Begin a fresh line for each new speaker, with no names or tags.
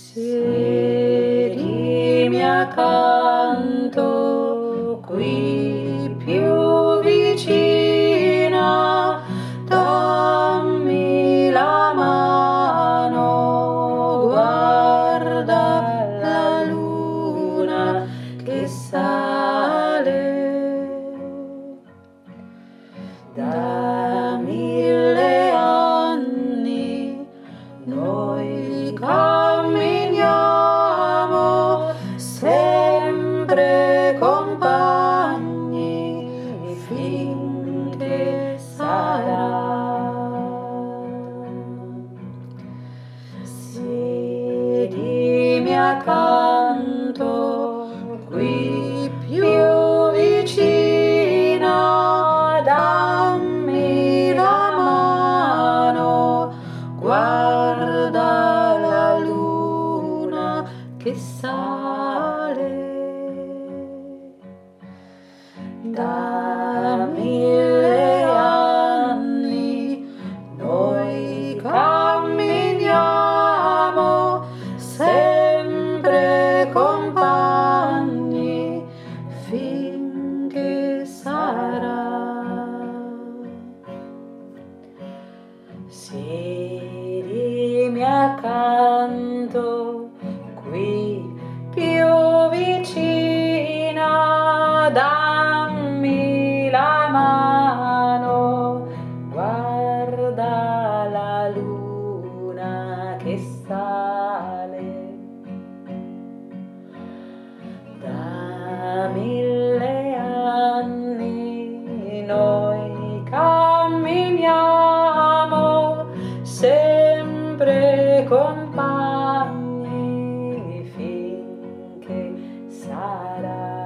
Siedimi accanto qui più vicina, dammi la mano, guarda la luna che sale. Da 1000 anni noi camminiamo sempre compagni finché sarà. Siedimi accanto qui più vicina, dammi la mano, guarda la luna che sale. Da 1000 anni noi camminiamo sempre compagni finché sarà. Siedimi accanto qui più vicina, dammi la mano, guarda la luna che sale. Da 1000 anni noi camminiamo sempre compagni finché sarà.